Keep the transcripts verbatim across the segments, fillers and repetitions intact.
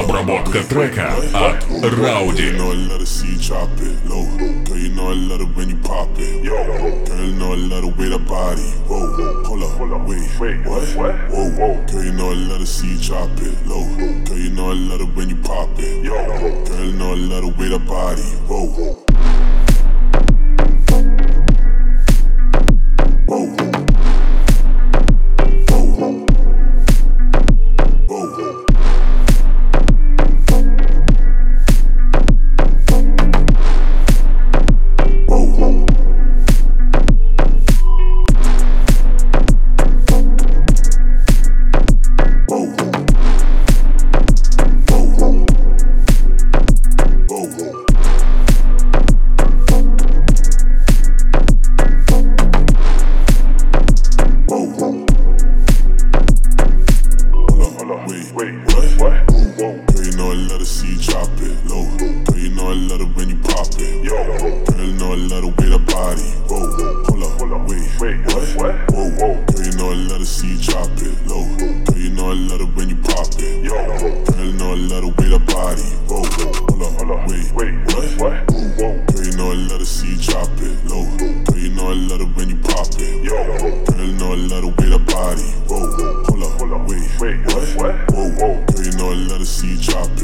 Обработка трека от Rowdy. You know I love to see you drop it low. Girl, you know I love it when you pop it. Girl, you know I love the way that body. Whoa, hold up, wait, what? Whoa, girl, you know I love to see you drop it low. Girl, you know I love it when you pop it. Girl, you know I love the way that body. Whoa.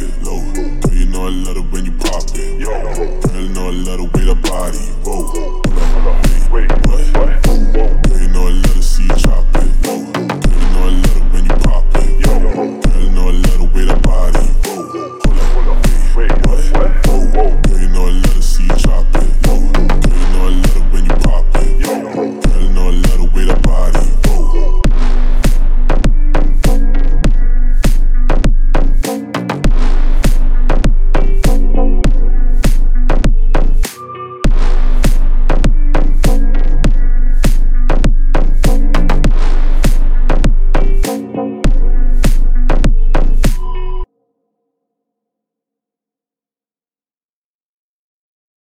Girl, you know I love the way the body. Whoa.